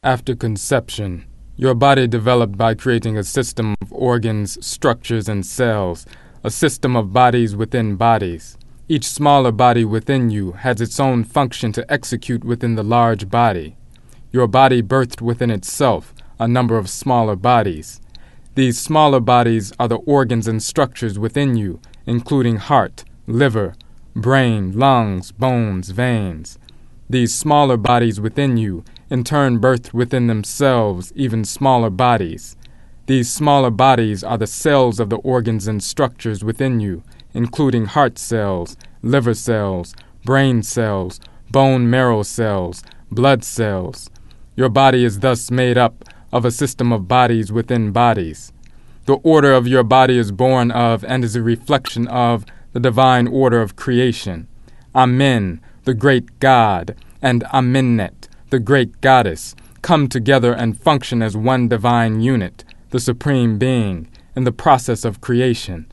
After conception, your body developed by creating a system of organs, structures, and cells, a system of bodies within bodies. Each smaller body within you has its own function to execute within the large body. Your body birthed within itself a number of smaller bodies. These smaller bodies are the organs and structures within you, including heart, liver, brain, lungs, bones, veins. These smaller bodies within you, in turn, birthed within themselves even smaller bodies. These smaller bodies are the cells of the organs and structures within you, including heart cells, liver cells, brain cells, bone marrow cells, blood cells. Your body is thus made up of a system of bodies within bodies. The order of your body is born of and is a reflection of the divine order of creation. Amen, the great God, and Amennet, the great goddess, come together and function as one divine unit, the supreme being, in the process of creation.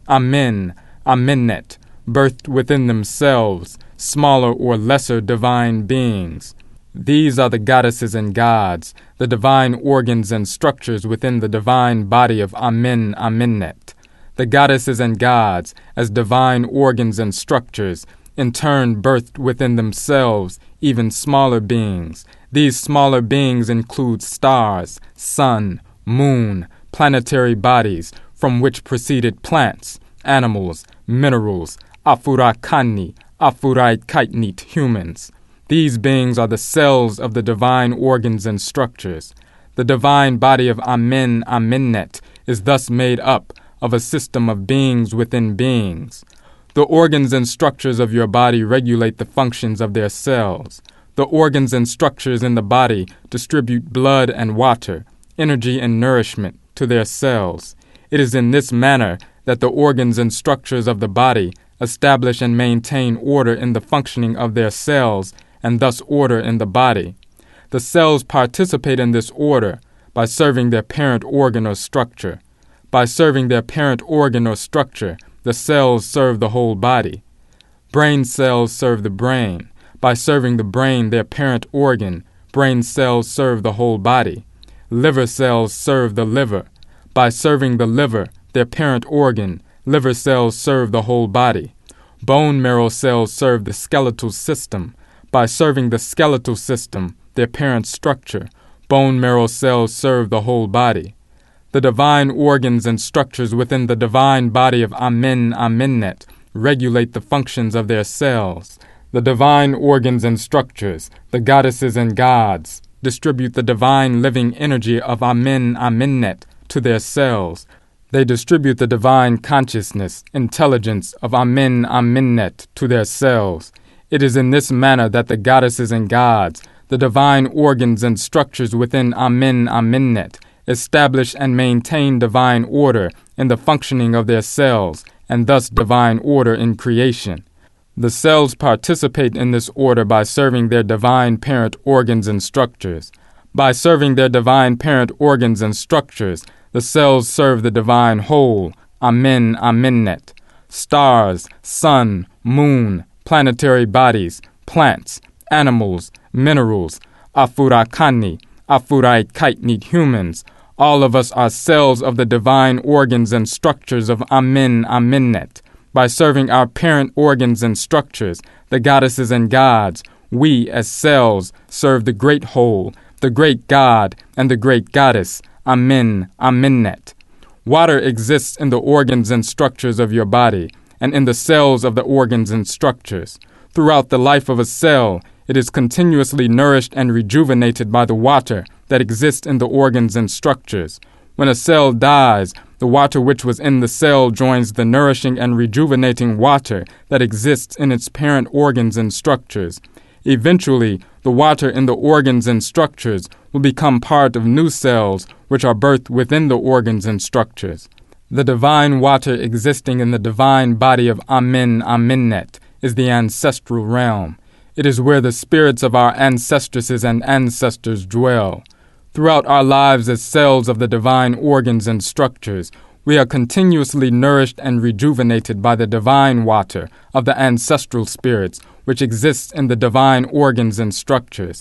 Amen, Amennet, birthed within themselves, smaller or lesser divine beings. These are the goddesses and gods, the divine organs and structures within the divine body of Amen, Amennet. The goddesses and gods, as divine organs and structures, in turn birthed within themselves even smaller beings. These smaller beings include stars, sun, moon, planetary bodies, from which proceeded plants, animals, minerals, Afurakani, Afuraikaitnit humans. These beings are the cells of the divine organs and structures. The divine body of Amen, Amennet is thus made up of a system of beings within beings. The organs and structures of your body regulate the functions of their cells. The organs and structures in the body distribute blood and water, energy and nourishment to their cells. It is in this manner that the organs and structures of the body establish and maintain order in the functioning of their cells and thus order in the body. The cells participate in this order by serving their parent organ or structure. By serving their parent organ or structure, the cells serve the whole body. Brain cells serve the brain. By serving the brain, their parent organ, brain cells serve the whole body. Liver cells serve the liver. By serving the liver, their parent organ, liver cells serve the whole body. Bone marrow cells serve the skeletal system. By serving the skeletal system, their parent structure, bone marrow cells serve the whole body. The divine organs and structures within the divine body of Amen, Amennet regulate the functions of their cells. The divine organs and structures, the goddesses and gods, distribute the divine living energy of Amen, Amennet to their cells. They distribute the divine consciousness, intelligence of Amen, Amennet to their cells. It is in this manner that the goddesses and gods, the divine organs and structures within Amen, Amennet, establish and maintain divine order in the functioning of their cells, and thus divine order in creation. The cells participate in this order by serving their divine parent organs and structures. By serving their divine parent organs and structures, the cells serve the divine whole, Amen, Amennet. Stars, sun, moon, planetary bodies, plants, animals, minerals, Afurakani, Afuraikaitnit humans. All of us are cells of the divine organs and structures of Amen, Amennet. By serving our parent organs and structures, the goddesses and gods, we as cells serve the great whole, the great God, and the great goddess, Amen, Amennet. Water exists in the organs and structures of your body, and in the cells of the organs and structures. Throughout the life of a cell, it is continuously nourished and rejuvenated by the water that exists in the organs and structures. When a cell dies, the water which was in the cell joins the nourishing and rejuvenating water that exists in its parent organs and structures. Eventually, the water in the organs and structures will become part of new cells which are birthed within the organs and structures. The divine water existing in the divine body of Amen, Amennet is the ancestral realm. It is where the spirits of our ancestresses and ancestors dwell. Throughout our lives as cells of the divine organs and structures, we are continuously nourished and rejuvenated by the divine water of the ancestral spirits which exists in the divine organs and structures.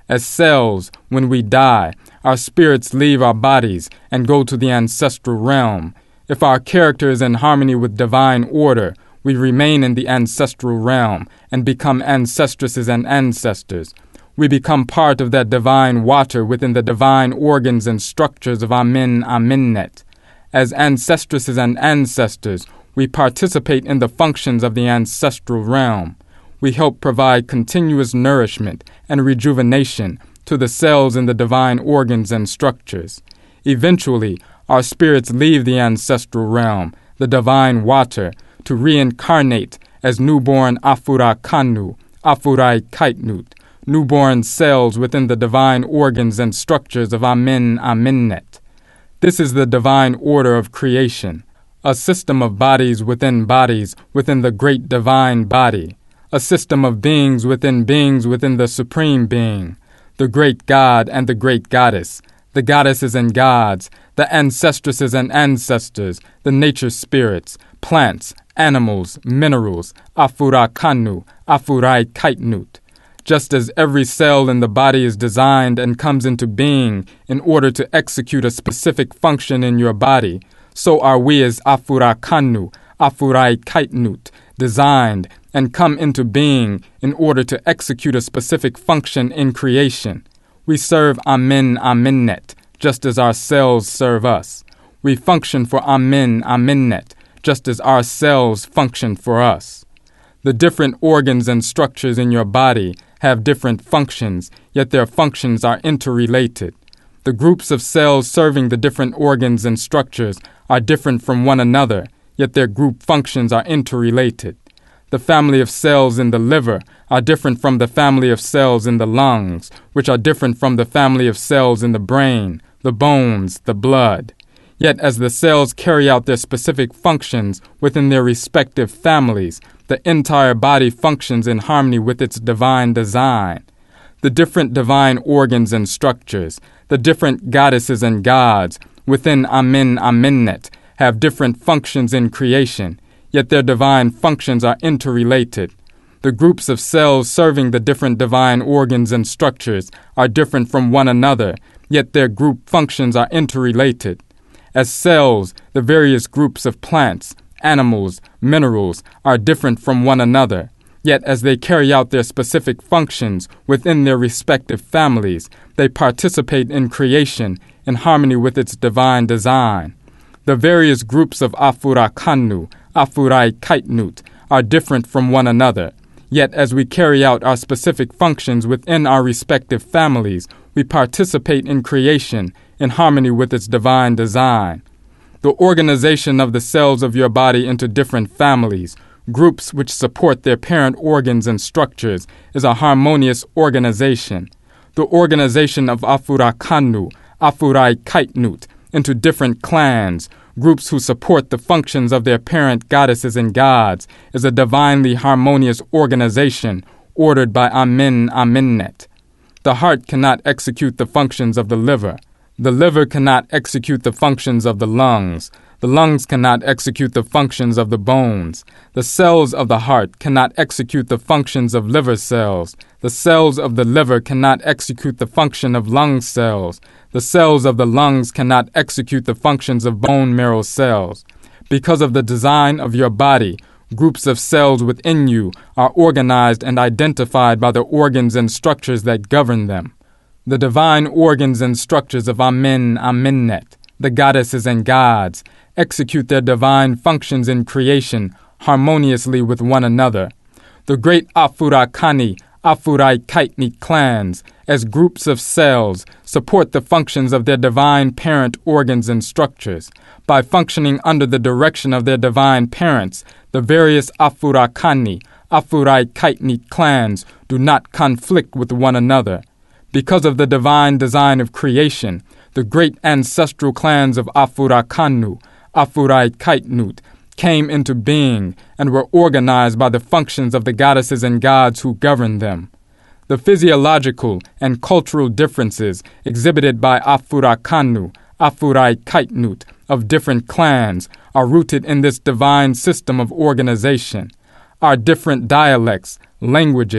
As cells, when we die, our spirits leave our bodies and go to the ancestral realm. If our character is in harmony with divine order, we remain in the ancestral realm and become ancestresses and ancestors. We become part of that divine water within the divine organs and structures of Amen, Amennet. As ancestresses and ancestors, we participate in the functions of the ancestral realm. We help provide continuous nourishment and rejuvenation to the cells in the divine organs and structures. Eventually, our spirits leave the ancestral realm, the divine water, to reincarnate as newborn Afura Kanu, Afurai Kaitnut, newborn cells within the divine organs and structures of Amen, Amennet. This is the divine order of creation, a system of bodies within the great divine body, a system of beings within the supreme being, the great God and the great goddess, the goddesses and gods, the ancestresses and ancestors, the nature spirits, plants, animals, minerals, Afura Kanu, Afurai Kaitnut. Just as every cell in the body is designed and comes into being in order to execute a specific function in your body, so are we as Afura Kanu, Afurai Kaitnut, designed and come into being in order to execute a specific function in creation. We serve Amen, Amennet, just as our cells serve us. We function for Amen, Amennet, just as our cells function for us. The different organs and structures in your body have different functions, yet their functions are interrelated. The groups of cells serving the different organs and structures are different from one another, yet their group functions are interrelated. The family of cells in the liver are different from the family of cells in the lungs, which are different from the family of cells in the brain, the bones, the blood. Yet as the cells carry out their specific functions within their respective families, the entire body functions in harmony with its divine design. The different divine organs and structures, the different goddesses and gods within Amen, Amennet have different functions in creation, yet their divine functions are interrelated. The groups of cells serving the different divine organs and structures are different from one another, yet their group functions are interrelated. As cells, the various groups of plants, animals, minerals are different from one another, yet as they carry out their specific functions within their respective families, they participate in creation in harmony with its divine design. The various groups of Afura Kanu, Afurai Kaitnut, are different from one another, yet as we carry out our specific functions within our respective families, we participate in creation in harmony with its divine design. The organization of the cells of your body into different families, groups which support their parent organs and structures, is a harmonious organization. The organization of Afura Kanu, Afurai Kaitnut, into different clans, groups who support the functions of their parent goddesses and gods, is a divinely harmonious organization ordered by Amen, Amennet. The heart cannot execute the functions of the liver. The liver cannot execute the functions of the lungs. The lungs cannot execute the functions of the bones. The cells of the heart cannot execute the functions of liver cells. The cells of the liver cannot execute the function of lung cells. The cells of the lungs cannot execute the functions of bone marrow cells. Because of the design of your body, groups of cells within you are organized and identified by the organs and structures that govern them. The divine organs and structures of Amen, Amennet, the goddesses and gods, execute their divine functions in creation harmoniously with one another. The great Afura Kani, Afurai Kaitni clans, as groups of cells, support the functions of their divine parent organs and structures. By functioning under the direction of their divine parents, the various Afura Kani, Afurai Kaitni clans do not conflict with one another. Because of the divine design of creation, the great ancestral clans of Afura Kanu, Afurai Kaitnut, came into being and were organized by the functions of the goddesses and gods who govern them. The physiological and cultural differences exhibited by Afura Kanu, Afurai Kaitnut, of different clans are rooted in this divine system of organization. Our different dialects, languages,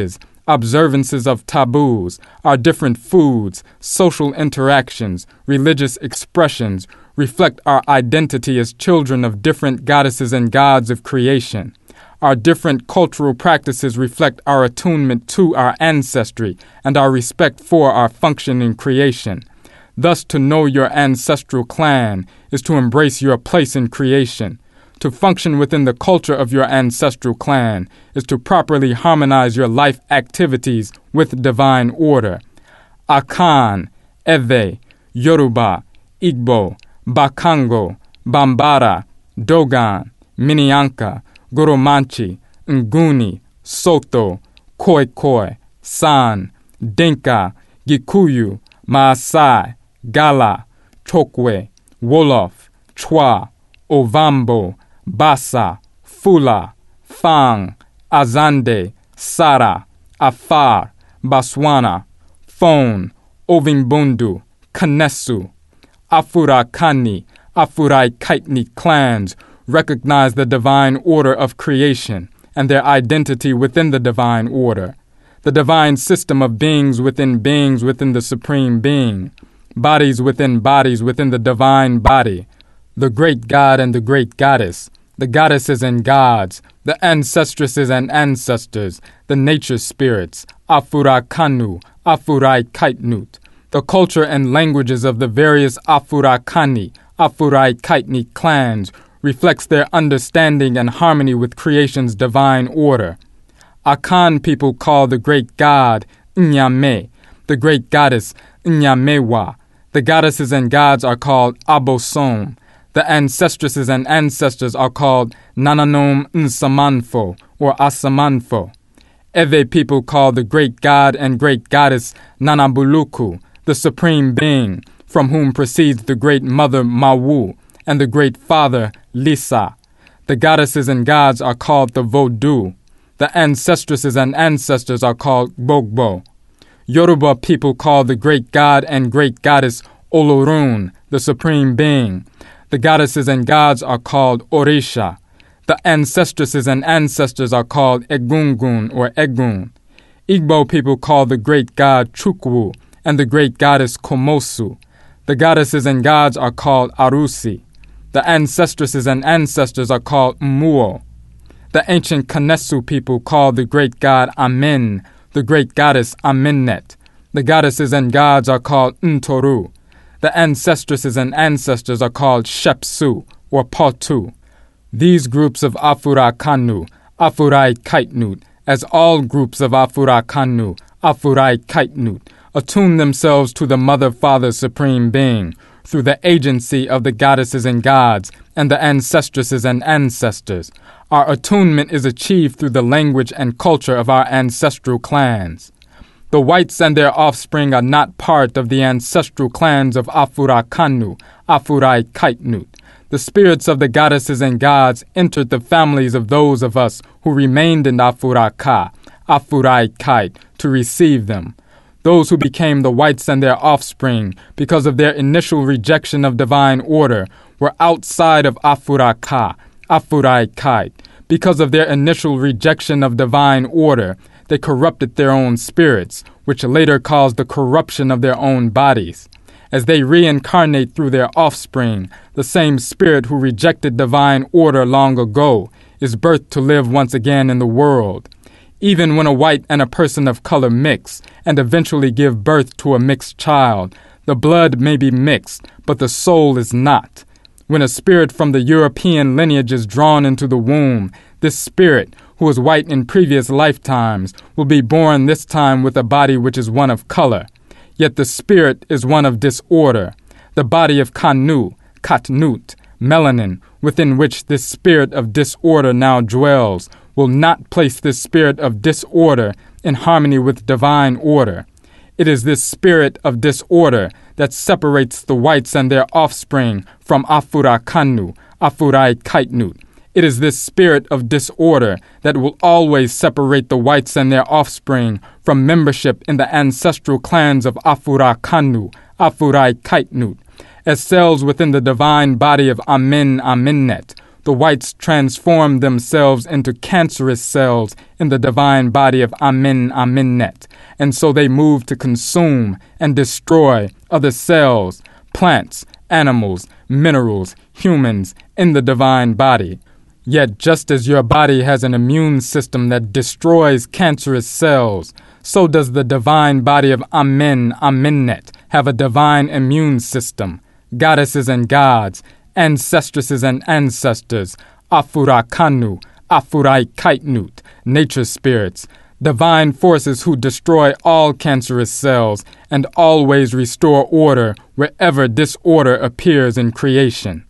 observances of taboos, our different foods, social interactions, religious expressions reflect our identity as children of different goddesses and gods of creation. Our different cultural practices reflect our attunement to our ancestry and our respect for our function in creation. Thus, to know your ancestral clan is to embrace your place in creation. To function within the culture of your ancestral clan is to properly harmonize your life activities with divine order. Akan, Ewe, Yoruba, Igbo, Bakango, Bambara, Dogon, Minyanka, Goromanchi, Nguni, Soto, Khoikhoi, San, Dinka, Gikuyu, Maasai, Gala, Chokwe, Wolof, Chwa, Ovambo, Bassa, Fula, Fang, Azande, Sara, Afar, Baswana, Fon, Ovimbundu, Kanesu, Afurakani, Afuraikaitni clans recognize the divine order of creation and their identity within the divine order, the divine system of beings within the supreme being, bodies within the divine body, the great god and the great goddess, the goddesses and gods, the ancestresses and ancestors, the nature spirits, Afurakanu, Afuraikaitnut, the culture and languages of the various Afurakani, Afuraikaitni clans reflects their understanding and harmony with creation's divine order. Akan people call the great god Nyame, the great goddess Nyamewa. The goddesses and gods are called Abosom. The ancestresses and ancestors are called Nananom Nsamanfo or Asamanfo. Ewe people call the great god and great goddess Nanabuluku, the supreme being, from whom proceeds the great mother Mawu and the great father Lisa. The goddesses and gods are called the Vodou. The ancestresses and ancestors are called Gbogbo. Yoruba people call the great god and great goddess Olorun, the supreme being. The goddesses and gods are called Orisha. The ancestresses and ancestors are called Egungun or Egun. Igbo people call the great god Chukwu and the great goddess Komosu. The goddesses and gods are called Arusi. The ancestresses and ancestors are called Muo. The ancient Kanesu people call the great god Amen, the great goddess Amennet. The goddesses and gods are called Ntoru. The ancestresses and ancestors are called Shepsu or Potu. These groups of Afurakanu, Afuraikaitnut, as all groups of Afurakanu, Afuraikaitnut, attune themselves to the Mother, Father, Supreme Being through the agency of the goddesses and gods and the ancestresses and ancestors. Our attunement is achieved through the language and culture of our ancestral clans. The whites and their offspring are not part of the ancestral clans of Afurakanu, Afuraikaitnut. The spirits of the goddesses and gods entered the families of those of us who remained in Afuraka, Afuraikait, to receive them. Those who became the whites and their offspring because of their initial rejection of divine order were outside of Afuraka, Afuraikait. Because of their initial rejection of divine order, they corrupted their own spirits, which later caused the corruption of their own bodies. As they reincarnate through their offspring, the same spirit who rejected divine order long ago is birthed to live once again in the world. Even when a white and a person of color mix and eventually give birth to a mixed child, the blood may be mixed, but the soul is not. When a spirit from the European lineage is drawn into the womb, this spirit, who was white in previous lifetimes, will be born this time with a body which is one of color. Yet the spirit is one of disorder. The body of Kanu, Katnut, melanin, within which this spirit of disorder now dwells, will not place this spirit of disorder in harmony with divine order. It is this spirit of disorder that separates the whites and their offspring from Afurakanu, Afuraikaitnut. It is this spirit of disorder that will always separate the whites and their offspring from membership in the ancestral clans of Afurakanu, Afuraikaitnut. As cells within the divine body of Amen Amennet, the whites transform themselves into cancerous cells in the divine body of Amen Amennet, and so they move to consume and destroy other cells, plants, animals, minerals, humans in the divine body. Yet just as your body has an immune system that destroys cancerous cells, so does the divine body of Amen Amennet have a divine immune system. Goddesses and gods, ancestresses and ancestors, Afura Kanu, Afurai Kaitnut, nature spirits, divine forces who destroy all cancerous cells and always restore order wherever disorder appears in creation.